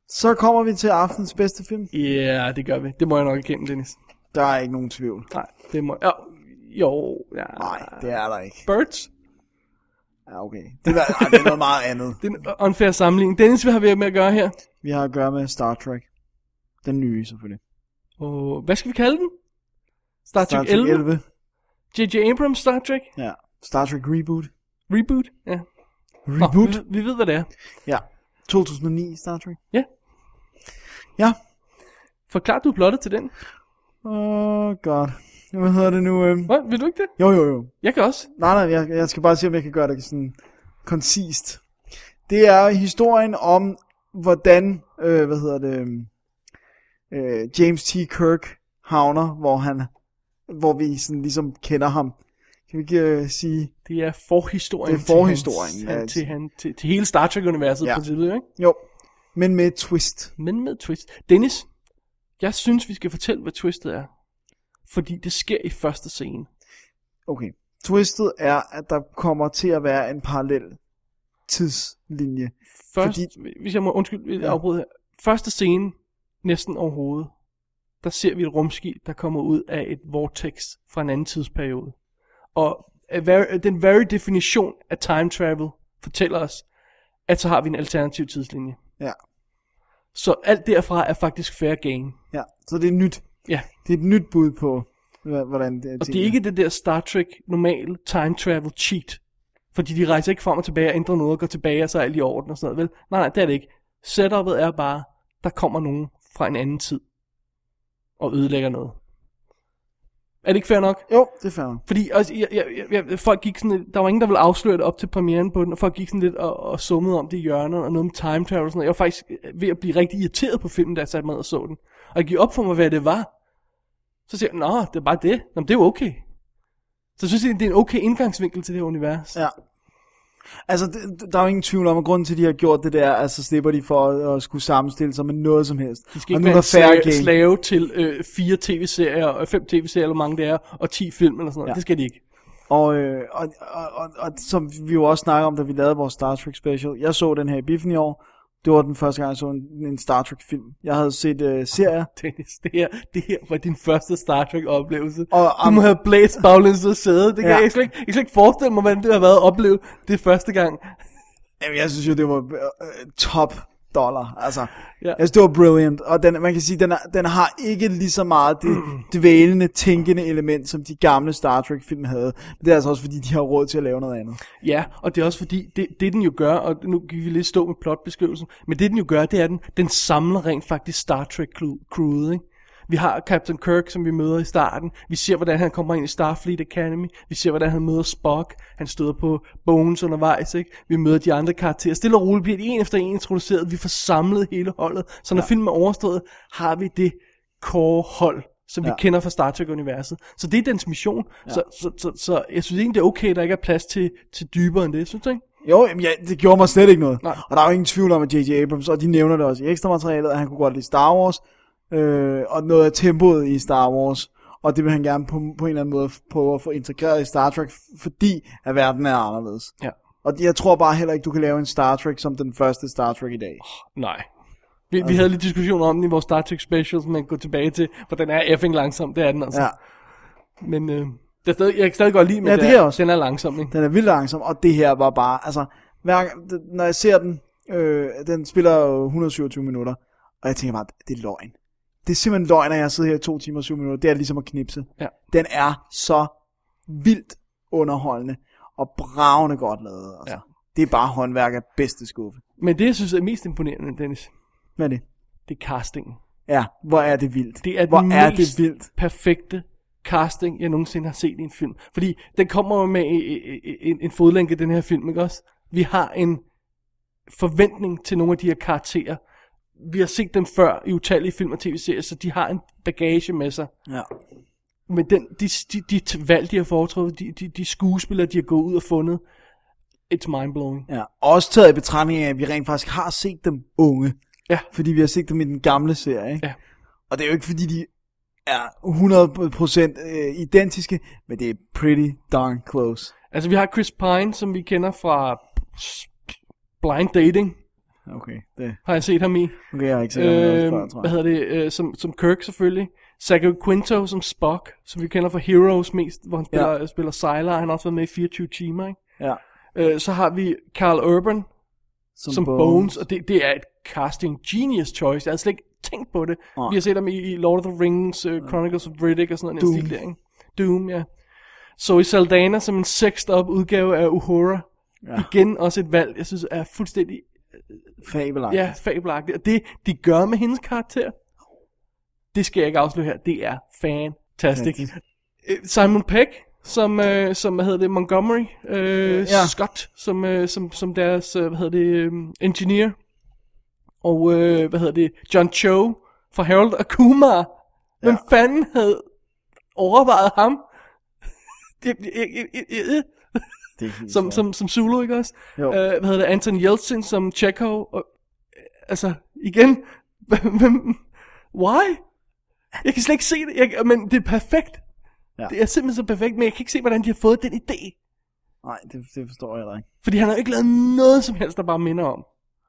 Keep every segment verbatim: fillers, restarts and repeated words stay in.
Så kommer vi til aftens bedste film. Ja, yeah, det gør vi. Det må jeg nok igennem, Dennis. Der er ikke nogen tvivl. Nej, det må jeg. Jo, ja. Nej, det er der ikke. Birds? Ja, okay. Det er, ej, det er noget meget andet. Det er en unfair sammenligning. Dennis, hvad har vi med at gøre her? Vi har at gøre med Star Trek. Den nye, selvfølgelig. Og hvad skal vi kalde den? Star Trek, Star Trek elleve? elleve. J J Abrams Star Trek? Ja. Star Trek Reboot. Reboot? Ja. Reboot? Nå, vi, vi ved, hvad det er. Ja. to tusind og ni Star Trek. Ja. Ja. Forklar du plottet til den? Åh, oh god. Hvad hedder det nu? Øh... Hvad? Vil du ikke det? Jo, jo, jo. Jeg kan også. Nej, nej, jeg, jeg skal bare se, om jeg kan gøre det sådan koncist. Det er historien om, hvordan, øh, hvad hedder det, øh, James T. Kirk havner, hvor han, hvor vi sådan ligesom kender ham. Kan vi ikke øh, sige? Det er forhistorien. Det er forhistorien. Til, Ja, hans, til, han, til, til hele Star Trek-universet, ja. på princippet, ikke? Jo, men med et twist. Men med et twist. Dennis, jeg synes, vi skal fortælle, hvad twistet er. Fordi det sker i første scene. Okay. Twistet er, at der kommer til at være en parallel tidslinje. Først, fordi... hvis jeg må undskylde, Ja. afbryde her. Første scene, næsten overhovedet, der ser vi et rumskib, der kommer ud af et vortex fra en anden tidsperiode. Og very, den very definition af time travel fortæller os, at så har vi en alternativ tidslinje. Ja. Så alt derfra er faktisk fair game. Ja, så det er nyt. Ja. Det er et nyt bud på, hvordan det er. Og det er ikke det der Star Trek normal time travel cheat. Fordi de rejser ikke frem og tilbage og ændrer noget og går tilbage, og så er alt i orden og sådan noget. Vel? Nej, nej, det er det ikke. Setupet er bare, der kommer nogen fra en anden tid og ødelægger noget. Er det ikke fair nok? Jo, det er fair nok. Fordi altså, jeg, jeg, jeg, folk gik sådan lidt, der var ingen, der ville afsløre det op til premieren på den, og folk gik sådan lidt og, og summede om det i hjørnet, og noget med time travel og sådan noget. Jeg var faktisk ved at blive rigtig irriteret på filmen, da jeg satte mig ned og så den. Og jeg gik op for mig, hvad det var. Så siger jeg, nå, det er bare det. Nå, det er jo okay. Så jeg synes, det er en okay indgangsvinkel til det her univers. Ja. Altså, det, der er jo ingen tvivl om, at grunden til, at de har gjort det der, altså slipper de for at, at skulle sammenstille sig med noget som helst. De skal og ikke nu være slave, slave, slave til øh, fire tv-serier, og fem tv-serier, eller hvor mange det er, og ti film eller sådan noget. Ja. Det skal de ikke. Og, øh, og, og, og, og som vi jo også snakker om, da vi lavede vores Star Trek special. Jeg så den her i biffen i år. Det var den første gang, jeg så en, en Star Trek film. Jeg havde set øh, serier. Dennis, det her, det her var din første Star Trek oplevelse. Og, du må have blæst baglæns og sæde. Det kan ja. jeg, slet ikke, jeg kan slet ikke forestille mig, hvordan det har været at opleve det første gang. Jamen, jeg synes jo, det var øh, top dollar. Altså, ja. jeg synes, det var brilliant. Og den, man kan sige, den, er, den har ikke lige så meget det dvælende, tænkende element, som de gamle Star Trek-film havde. Men det er altså også, fordi de har råd til at lave noget andet. Ja, og det er også fordi, det, det den jo gør, og nu kan vi lidt stå med plotbeskrivelsen, men det den jo gør, det er, at den, den samler rent faktisk Star Trek-crewet, ikke? Vi har Captain Kirk, som vi møder i starten. Vi ser, hvordan han kommer ind i Starfleet Academy. Vi ser, hvordan han møder Spock. Han støder på Bones undervejs, ikke? Vi møder de andre karakterer. Stille og roligt bliver de en efter en introduceret. Vi får samlet hele holdet. Så når ja. filmen er overstået, har vi det core hold, som ja. vi kender fra Star Trek-universet. Så det er dens mission. Ja. Så, så, så, så jeg synes egentlig, det er okay, der ikke er plads til, til dybere end det, synes du ikke? Jo, jamen, ja, det gjorde mig slet ikke noget. Nej. Og der er jo ingen tvivl om, at J J Abrams, og de nævner det også i ekstra materialet, at han kunne godt lide Star Wars. Øh, og noget af tempoet i Star Wars, og det vil han gerne på, på en eller anden måde prøve at få integreret i Star Trek, fordi at verden er anderledes. Ja. Og jeg tror bare heller ikke, du kan lave en Star Trek som den første Star Trek i dag. Oh, nej. Vi, okay. vi havde lidt diskussion om den i vores Star Trek specials, man kan gå tilbage til, for den er effing langsom, det er den altså. Ja. Men øh, det er stadig, jeg kan stadig godt lide, men ja, det det er, også. den er langsom, ikke? Den er vildt langsom, og det her var bare, altså, hver, når jeg ser den, øh, den spiller jo et hundrede og syvogtyve minutter, og jeg tænker bare, det er løgn. Det er simpelthen løgn, at jeg sidder her i to timer og syv minutter. Det er ligesom at knipse. Ja. Den er så vildt underholdende og bravende godt lavet. Altså. Ja. Det er bare håndværk af bedste skuffe. Men det, jeg synes er mest imponerende, Dennis. Hvad er det? Det er castingen. Ja, hvor er det vildt. Det er hvor den er mest det vildt. perfekte casting, jeg nogensinde har set i en film. Fordi den kommer med en, en fodlænke, den her film, ikke også? Vi har en forventning til nogle af de her karakterer. Vi har set dem før i utallige film og tv-serier, så de har en bagage med sig. Ja. Men den, de, de, de valg, de har foretruffet, de, de, de skuespillere, de har gået ud og fundet, it's mindblowing. Ja, også taget i betragtning af, at vi rent faktisk har set dem unge. Ja. Fordi vi har set dem i den gamle serie, ikke? Ja. Og det er jo ikke fordi, de er hundrede procent øh, identiske, men det er pretty darn close. Altså, vi har Chris Pine, som vi kender fra Blind Dating. Okay, det... Har jeg set ham i. Okay, jeg har ikke set ham i øh, før, tror jeg. Hvad hedder det? Øh, som, som Kirk selvfølgelig. Zachary Quinto som Spock, som vi kender fra Heroes mest, hvor han spiller, ja. spiller Sylar. Han har også været med i fireogtyve timer, ikke? Ja. Øh, så har vi Carl Urban som, som Bones. Bones, og det, det er et casting genius choice. Jeg havde slet ikke tænkt på det. Oh. Vi har set ham i, i Lord of the Rings, uh, Chronicles of Riddick og sådan noget. Doom. Stil der, ikke? Doom, ja. Zoe Saldana som en sexed up udgave af Uhura. Ja. Igen også et valg, jeg synes er fuldstændig... Fabelagtigt. Ja, fabelagtigt. Og det, de gør med hendes karakter, det skal jeg ikke afsløre her, det er fantastisk. Ja, Simon Pegg, som, øh, som hvad hedder det, Montgomery, øh, ja. Scott, som, øh, som, som deres, øh, hvad hedder det, um, engineer, og øh, hvad hedder det, John Cho fra Harold og Kumar. Hvem ja. fanden havde overvejet ham? det, jeg, jeg, jeg, jeg, som, som, som Zulu, ikke også? Uh, hvad hedder det, Anton Yeltsin som Chekhov, og, altså, igen, why? Jeg kan slet ikke se det, jeg, men det er perfekt. Ja. Det er simpelthen så perfekt, men jeg kan ikke se, hvordan de har fået den idé. Nej, det, det forstår jeg heller ikke. Fordi han har ikke lavet noget som helst, der bare minder om.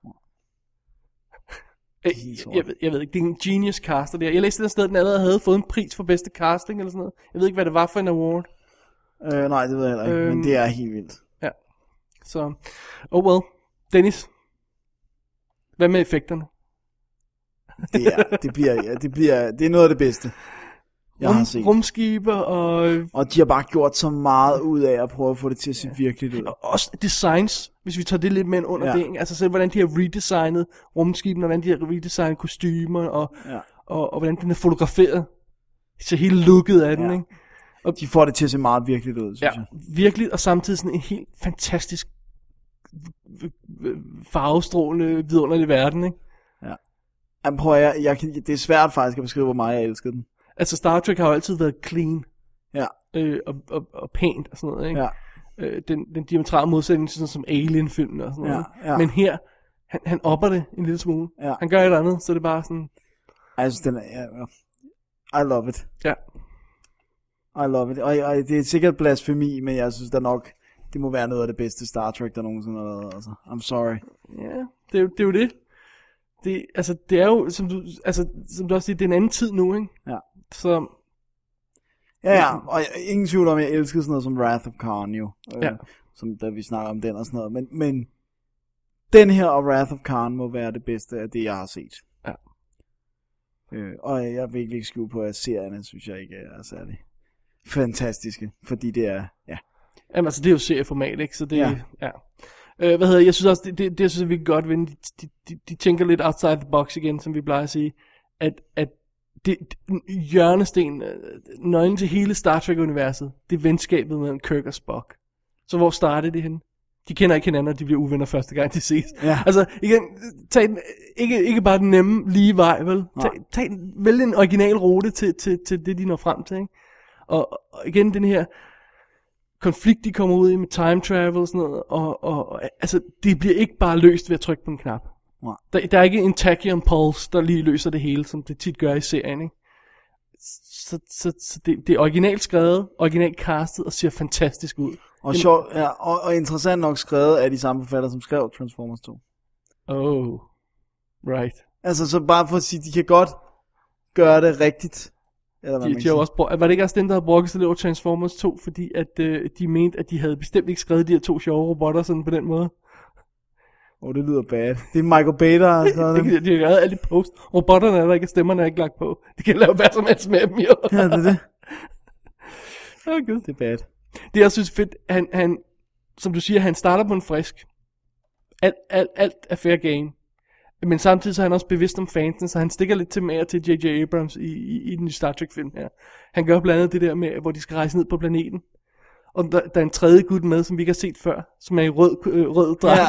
Jeg, jeg, ved, jeg ved ikke, det er en genius caster der. Jeg læste et sted, at den allerede havde fået en pris for bedste casting eller sådan noget. Jeg ved ikke, hvad det var for en award. Øh, nej, det ved jeg heller ikke, øhm, men det er helt vildt. Ja, så, oh well. Dennis, hvad med effekterne? Det, er, det, bliver, ja, det, bliver, det er noget af det bedste, jeg Rum, har set. Rumskibe og... Og de har bare gjort så meget ud af at prøve at få det til at se ja. virkeligt ud. Og også designs, hvis vi tager det lidt med under ja. det. Ikke? Altså selv, hvordan de har redesignet rumskibene, og hvordan de har redesignet kostymer, og, ja. og, og, og hvordan den er fotograferet. Så hele looket af den, ja. ikke? Og de får det til at se meget virkeligt ud, synes ja, jeg. Virkelig, og samtidig sådan en helt fantastisk farvestrålende, vidunderlig verden, ikke? Ja. Jamen, prøv at, jeg, jeg, det er svært faktisk at beskrive, hvor meget jeg elsker den. Altså, Star Trek har jo altid været clean. Ja. Øh, og, og, og pænt og sådan noget, ikke? Ja. Øh, den, den diametrale modsætning, sådan som Alien-filmen og sådan noget. Ja, ja. Men her, han, han opper det en lille smule. Ja. Han gør et andet, så det er bare sådan... Altså, den er... Ja, I love it. Ja. I love it. Og, og det er sikkert blasfemi, men jeg synes da nok, det må være noget af det bedste Star Trek, der nogensinde har været. Altså, I'm sorry. Ja, det er, det er jo det. Det, altså, det er jo, som du, altså, som du også siger, det er en anden tid nu, ikke? Ja. Så... Ja, ja, og ingen tvivl om, jeg elskede sådan noget som Wrath of Khan jo. Ja. Øh, som da vi snakker om den og sådan noget. Men, men den her og Wrath of Khan må være det bedste af det, jeg har set. Ja. Øh, og jeg vil ikke skjule på, at serierne, synes jeg ikke er særlig fantastiske. Fordi det er, ja. Jamen altså, det er jo serieformat, ikke? Så det ja. ja. Øh, hvad hedder jeg synes også, det, det, det synes jeg, vi kan godt vinde. De, de, de tænker lidt outside the box igen, som vi plejer at sige. At, at det, hjørnesten, nøglen til hele Star Trek-universet, det er venskabet mellem Kirk og Spock. Så hvor startede det henne? De kender ikke hinanden, og de bliver uvenner første gang, de ses. Ja. Altså, igen, tag den, ikke, ikke bare den nemme, lige vej, vel? Tag, tag vælg en original rute til, til, til det, de når frem til, ikke? Og, og igen, den her konflikt, de kommer ud i med time travel og sådan noget, og, og, og altså, det bliver ikke bare løst ved at trykke på en knap. Ja. Der, der er ikke en tachyon pulse, der lige løser det hele, som det tit gør i serien, ikke? Så, så, så det, det er originalt skrevet, originalt castet, og ser fantastisk ud. Og, sjov, ja, og, og interessant nok skrevet af de samme forfattere, som skrev Transformers to. Oh, right. Altså, så bare for at sige, de kan godt gøre det rigtigt. Eller hvad de, man de også, var det ikke også dem, der havde brugt sig lidt over Transformers to, fordi at, øh, de mente, at de havde bestemt ikke skrevet de her to sjove robotter sådan på den måde? Åh, oh, det lyder bad. Det er Michael Bay, der har skrevet det. De har lavet alle de post. Robotterne er der ikke, stemmerne er ikke lagt på. De kan lave hvad som helst med dem, jo. Ja, det er det. Oh, God. Det er bad. Det jeg synes fedt, han, han, som du siger, han starter på en frisk. Alt, alt, alt er fair game. Men samtidig så er han også bevidst om fansen, så han stikker lidt til mere til J J Abrams i, i, i den nye Star Trek film her. Han gør blandt andet det der med, hvor de skal rejse ned på planeten. Og der, der er en tredje gut med, som vi ikke har set før, som er i rød, øh, rød dragt.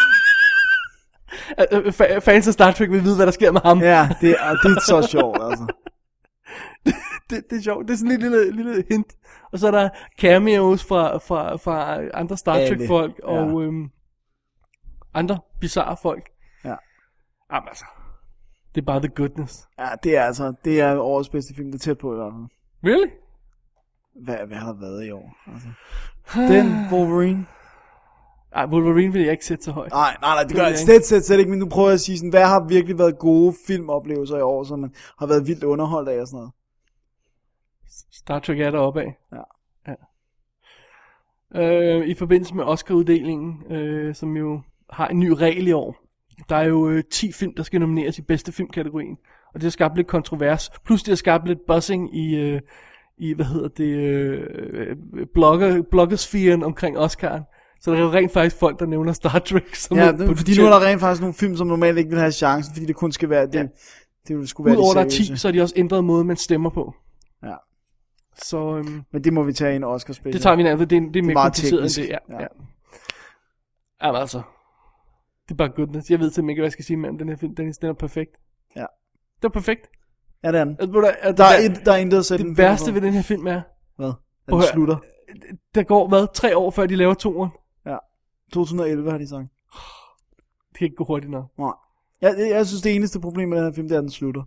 Ja. Fans af Star Trek vil vide, hvad der sker med ham. Ja, det er, det er så sjovt, altså. det, det, det er sjovt. Det er sådan en lille, lille hint. Og så er der cameos fra, fra, fra andre Star Trek-folk, ja. og øhm, andre bizarre folk. Ja. Jamen altså, det er bare the goodness. Ja, det er altså, det er årets bedste film, det er tæt på i hvert fald. Really? Hvad, hvad har der været i år? Altså. Den Wolverine. Ej, Wolverine vil jeg ikke sætte så højt. Nej, nej, nej, det gør jeg slet, slet, slet ikke, men nu prøver jeg at sige sådan, hvad har virkelig været gode filmoplevelser i år, som man har været vildt underholdt af og sådan noget. Star Trek er deroppe af. Ja. Ja. Øh, I forbindelse med Oscar-uddelingen, øh, som jo har en ny regel i år. Der er jo øh, ti film, der skal nomineres i bedste filmkategorien. Og det har skabt lidt kontrovers. Plus det har skabt lidt buzzing i, øh, i hvad hedder det, øh, blogger, bloggersfæren omkring Oscar'en. Så der er jo rent faktisk folk, der nævner Star Trek. Som ja, det, fordi nu er der rent faktisk nogle film, som normalt ikke vil have chancen, fordi det kun skal være, det, ja. det, det skulle være Udover der er ti, så har de også ændret måde, man stemmer på. Ja. Så, øhm, men det må vi tage i en Oscar-special. Det tager vi nærmest, det, er, det er mere kompliceret end det. Ja, ja. ja. Jamen altså, det er bare goodness. Jeg ved simpelthen ikke, hvad jeg skal sige, men den her film, den, den er perfekt. Ja. Det er perfekt. Ja, det er den. Altså, der, er, der, er, der er intet at sætte det værste ved den her film er... Hvad? At den slutter. Der går, hvad, tre år før de laver toeren? Ja. to tusind og elleve har de sagt. Det kan ikke gå hurtigt nok. Nej. Jeg, jeg, jeg synes, det eneste problem med den her film, det er, at den slutter.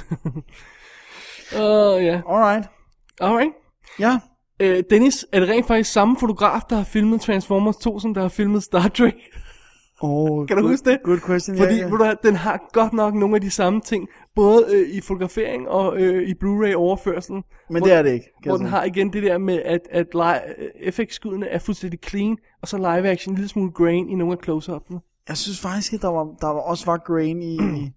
Åh, uh, ja. Yeah. Alright. Alright. Ja. Øh, Dennis, er det rent faktisk samme fotograf, der har filmet Transformers to, som der har filmet Star Trek? Oh, kan du good, huske det? Good question. Fordi yeah, yeah. den har godt nok nogle af de samme ting, både øh, i fotografering og øh, i Blu-ray overførselen. Men hvor, det er det ikke. Hvor den har igen det der med, at, at F X-skuddene er fuldstændig clean, og så live action en lille smule grain i nogle af close-up'ene. Jeg synes faktisk, at der, var, der var også var grain i...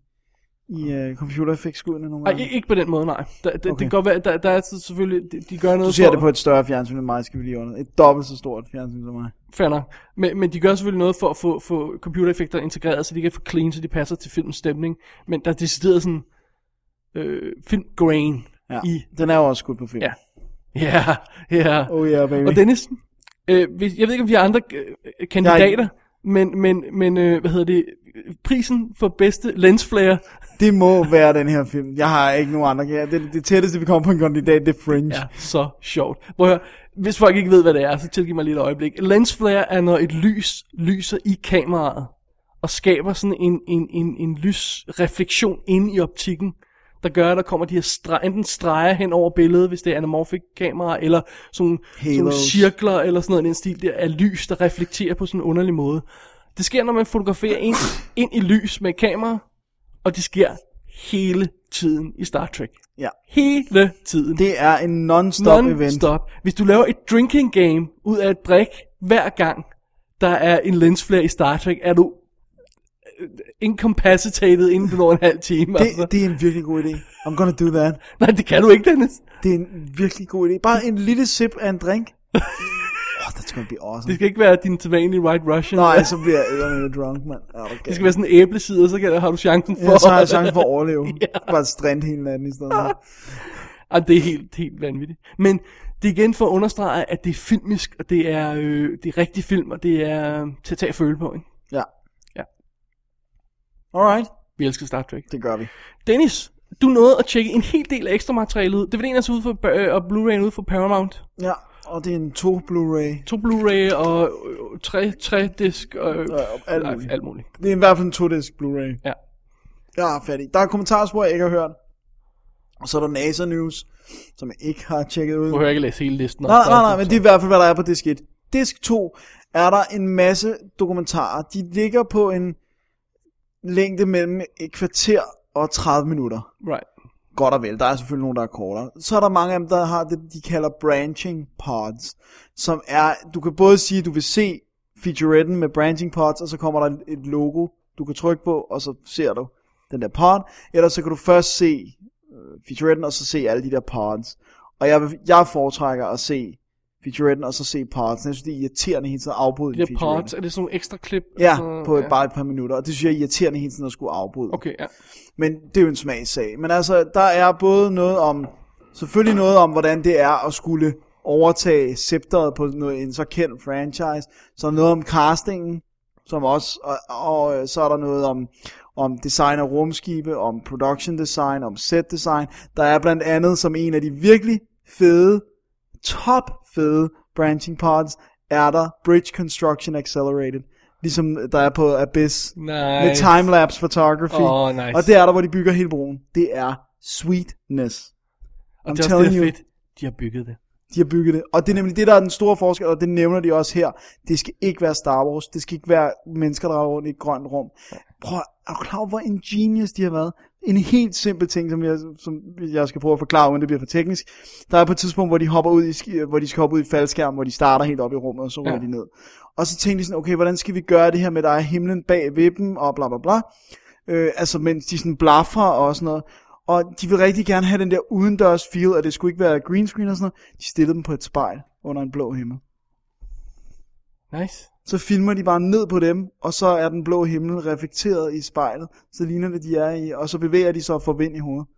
i uh, computereffektskuddene nogle gange. Ej, ikke på den måde, nej. Der, der, okay. Det kan godt være, der, der er selvfølgelig, de, de gør noget. Du ser for, det på et større fjernsyn end mig, skal vi lige under. Et dobbelt så stort fjernsyn som mig. Fair nok. Men, men de gør selvfølgelig noget for at få, få computereffekter integreret, så de kan få clean, så de passer til filmens stemning. Men der er decideret sådan øh, filmgrain ja, i. Den er jo også skudt på film. Ja. Ja, ja. Oh yeah, baby. Og Dennis, øh, hvis, jeg ved ikke, om vi har andre øh, kandidater, jeg... men, men, men øh, hvad hedder det, prisen for bedste lensflare. Det må være den her film. Jeg har ikke nogen andre. Det, det tætteste, vi kommer på en kandidat, det er Fringe. Ja, så sjovt. Prøv at høre, hvis folk ikke ved, hvad det er, så tilgiv mig lige et øjeblik. Lensflare er, når et lys lyser i kameraet, og skaber sådan en, en, en, en lysrefleksion inde i optikken, der gør, at der kommer de her streg, enten streger hen over billedet, hvis det er anamorphic kamera, eller sådan nogle cirkler, eller sådan noget i den stil der af lys, der reflekterer på sådan en underlig måde. Det sker, når man fotograferer ind, ind i lys med kamera, og det sker hele tiden i Star Trek. Ja. Hele tiden. Det er en non-stop event. Non-stop. Hvis du laver et drinking game ud af et drik, hver gang der er en lensflare i Star Trek, er du incapacitated inden du når en halv time. Det, altså. Det er en virkelig god idé. I'm gonna do that. Nej, det kan du ikke, Dennis. Det er en virkelig god idé. Bare en lille sip af en drink. Oh, that's gonna be awesome. Det skal ikke være din sædvanlige White Russian. Nej, så bliver jeg eddermame drunk, mand. Okay. Det skal være sådan en æblesider, så kan, har du chancen for... Ja, så har jeg chancen for at overleve. Ja. Bare strand hele natten i stedet. Ah, det er helt, helt vanvittigt. Men det er igen for at understrege, at det er filmisk, og det er, øh, det er rigtig film, og det er øh, til at tage føle på, ikke? Ja. Ja. Alright. Vi elsker Star Trek. Det gør vi. Dennis, du nåede at tjekke en hel del af ekstra materiale ud. Det var en altså ude for, øh, og Blu-ray'en ude for Paramount. Ja, og det er en to Blu-ray. To Blu-ray og øh, tre, tre disk og øh, ja, alt, muligt. alt muligt. Det er i hvert fald en to disk Blu-ray. Ja. Jeg er færdig. Der er kommentarspor, jeg ikke har hørt. Og så er der NASA News, som jeg ikke har tjekket ud. Du behøver ikke læse hele listen. Nej, nej, nej, men det er i hvert fald, hvad der er på disk et. Disk to er der en masse dokumentarer. De ligger på en længde mellem et kvarter og tredive minutter. Right. Godt og vel. Der er selvfølgelig nogen, der er kortere. Så er der mange af dem, der har det, de kalder branching pods. Som er, du kan både sige, at du vil se featuretten med branching pods, og så kommer der et logo, du kan trykke på, og så ser du den der pod. Eller så kan du først se featuretten, og så se alle de der pods. Og jeg, jeg foretrækker at se featuretten, og så se pods. Jeg synes, det er irriterende hele tiden at afbryde de der pods, er det sådan nogle ekstra klip? Ja, altså, på et, ja. bare et par minutter. Og det synes jeg er irriterende hele tiden at skulle afbryde. Okay, ja. Men det er jo en smagssag. Men altså, der er både noget om, selvfølgelig noget om, hvordan det er at skulle overtage scepteret på noget, en så kendt franchise. Så er noget om castingen, som også, og, og så er der noget om, om design af rumskibe, om production design, om set design. Der er blandt andet som en af de virkelig fede, top fede branching pods, er der Bridge Construction Accelerated. Ligesom der er på Abyss. Nice. Med timelapse photography. Oh, nice. Og det er der, hvor de bygger hele broen. Det er sweetness. Og I'm det er også det er fedt. De har bygget det. De har bygget det. Og det er nemlig det, der er den store forskel, og det nævner de også her. Det skal ikke være Star Wars. Det skal ikke være mennesker, der er rundt i et grønt rum. Prøv, er du klar over, hvor ingenious de har været? En helt simpel ting, som jeg, som jeg skal prøve at forklare, uden det bliver for teknisk. Der er på et tidspunkt, hvor de hopper ud i, hvor de skal hoppe ud i faldskærm, hvor de starter helt op i rummet, og så ruller ja. de ned. Og så tænkte de sådan, okay, hvordan skal vi gøre det her med, der er himlen bag ved dem, og bla bla bla. Øh, altså, mens de sådan blaffer og sådan noget. Og de vil rigtig gerne have den der udendørs feel, og det skulle ikke være green screen og sådan noget. De stillede dem på et spejl under en blå himmel. Nice. Så filmer de bare ned på dem, og så er den blå himmel reflekteret i spejlet. Så ligner det, de er i, og så bevæger de sig og får vind i hovedet.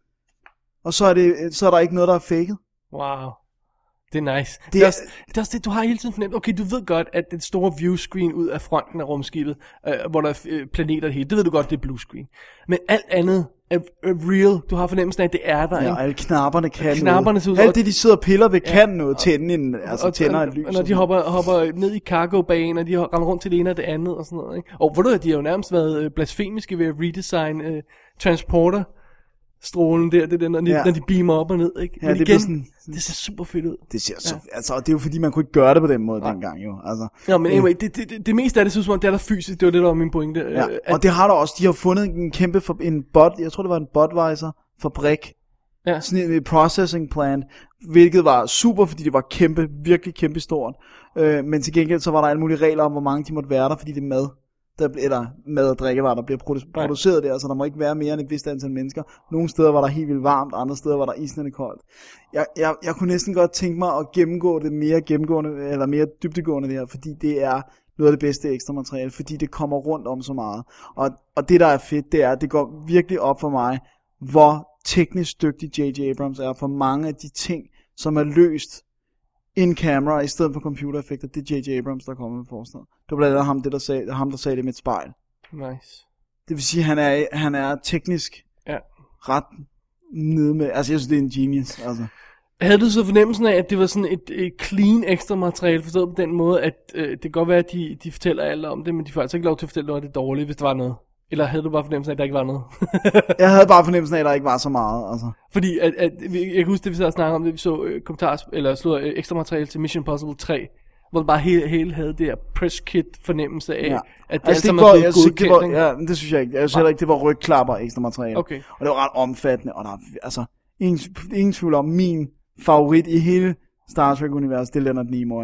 Og så er, det, så er der ikke noget, der er faked. Wow. Det er nice. Det, det, er, er, også, det er også det, du har hele tiden fornemt. Okay, du ved godt, at den store viewscreen ud af fronten af rumskibet, øh, hvor der er øh, planeter hele, det ved du godt, det er blue screen. Men alt andet er, er real. Du har fornemmelsen af, at det er der. Ja, og alle knapperne kan knapperne noget. Alt det, de sidder og piller ved, kan ja, noget. Tænde en, altså og, tænder og, et lys. Og når de hopper, hopper ned i cargo-bagen, og de render rundt til det ene og det andet, og sådan noget. Ikke? Og hvor du de har jo nærmest været blasfemiske ved at redesign uh, transporter. Strålen der, det der, når de, ja. når de beamer op og ned, ikke? Ja, men det igen, sådan, det ser super fedt ud. Det ser så, ja. altså, det er jo fordi, man kunne ikke gøre det på den måde ja. dengang, jo. Altså, ja, men anyway, det, det, det, det meste af det, synes jeg, det er der fysisk, det var det, der var min pointe. Ja. At, og det har der også, de har fundet en kæmpe, for, en bot, jeg tror det var en Budweiser-fabrik, ja. sådan en processing plant, hvilket var super, fordi det var kæmpe, virkelig kæmpe stort. Øh, men til gengæld, så var der alle mulige regler om, hvor mange de måtte være der, fordi det er mad. Der, eller mad og drikkevarer, der bliver produ- produceret der, så der må ikke være mere end et vist antal mennesker. Nogle steder var der helt vildt varmt, andre steder var der isnende koldt. Jeg, jeg, jeg kunne næsten godt tænke mig at gennemgå det mere gennemgående, eller mere dybdegående det her, fordi det er noget af det bedste ekstra materiale, fordi det kommer rundt om så meget. Og, og det der er fedt, det er, at det går virkelig op for mig, hvor teknisk dygtig J J Abrams er for mange af de ting, som er løst in camera, i stedet for computereffekter. Det er J J Abrams, der kommer med forslaget. Det var blandt andet ham, det, der sagde, ham, der sagde det med et spejl. Nice. Det vil sige, at han er, han er teknisk ja. ret nede med... Altså, jeg synes, det er en genius. Altså. Havde du så fornemmelsen af, at det var sådan et, et clean ekstra materiale, forstået på den måde, at øh, det kan godt være, at de, de fortæller alt om det, men de får altså ikke lov til at fortælle noget af det dårlige, hvis der var noget? Eller havde du bare fornemmelsen af, at der ikke var noget? Jeg havde bare fornemmelsen af, at der ikke var så meget. Altså. Fordi, at, at, jeg kan huske det, vi så snakkede om det, vi så øh, kommentarer, eller slog øh, ekstra materiale til Mission Impossible tre, hvor det bare hele, hele havde det her press kit fornemmelse af, ja. at det altså, alt sammen er blevet godkendt. Ja, det synes jeg ikke. Jeg synes heller ikke, det var rygklapper ekstra materiale. Okay. Og det var ret omfattende, og der er altså ingen, ingen tvivl om, min favorit i hele Star Trek-universet, det er Leonard Nimoy.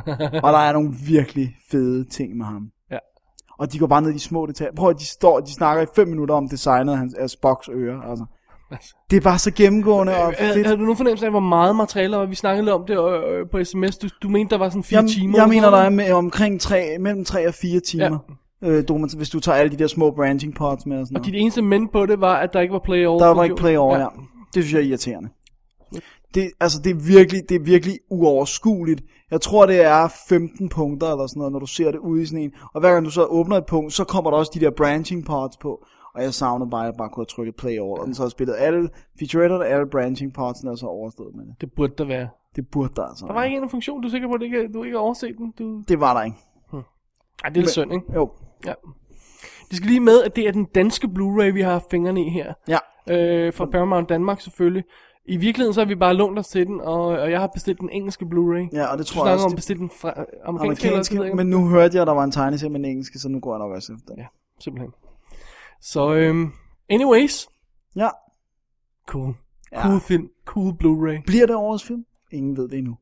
Og der er nogle virkelig fede ting med ham. Ja. Og de går bare ned i de små detaljer. Prøv at de står, de snakker i fem minutter om designet af, hans, af Spocks ører, altså. Det er bare så gennemgående og fedt. Har du nogen fornemmelse af, hvor meget materiale, og vi snakkede lidt om det øh, på sms, du, du mente, der var sådan fire Jamen, timer? Jeg mener, der er med, omkring tre, mellem tre og fire timer, ja. øh, du, hvis du tager alle de der små branching pods med og sådan noget. Og dit eneste men på det var, at der ikke var play all? Der var ikke play all, ja. ja. Det synes jeg er irriterende. Det, altså, det er virkelig, det er virkelig uoverskueligt. Jeg tror, det er femten punkter eller sådan noget, når du ser det ude i sådan en. Og hver gang du så åbner et punkt, så kommer der også de der branching pods på. Og jeg savnede bare, at jeg bare kunne have trykket play all. Og den så har spillet alle featuretterne, alle branching pods, og så overstået med det. Det burde der være. Det burde der altså. Der var ikke en funktion, du er sikker på, at du ikke, du ikke har overset den? Du... Det var der ikke. Hmm. Ej, det er lidt synd, ikke? Jo. Ja. Det skal lige med, at det er den danske Blu-ray, vi har fingrene i her. Ja. Øh, fra Paramount Danmark selvfølgelig. I virkeligheden så har vi bare lånt os til den, og, og jeg har bestilt den engelske Blu-ray. Ja, og det tror jeg også. Du om bestilt den fra amerikanske, amerikanske eller, men nu hørte jeg, at der var en tegneserie med den engelske, så nu går jeg nok også efter. Ja, simpelthen. Så, øhm, anyways. Ja. Cool. Cool ja. film. Cool Blu-ray. Bliver det årets film? Ingen ved det endnu.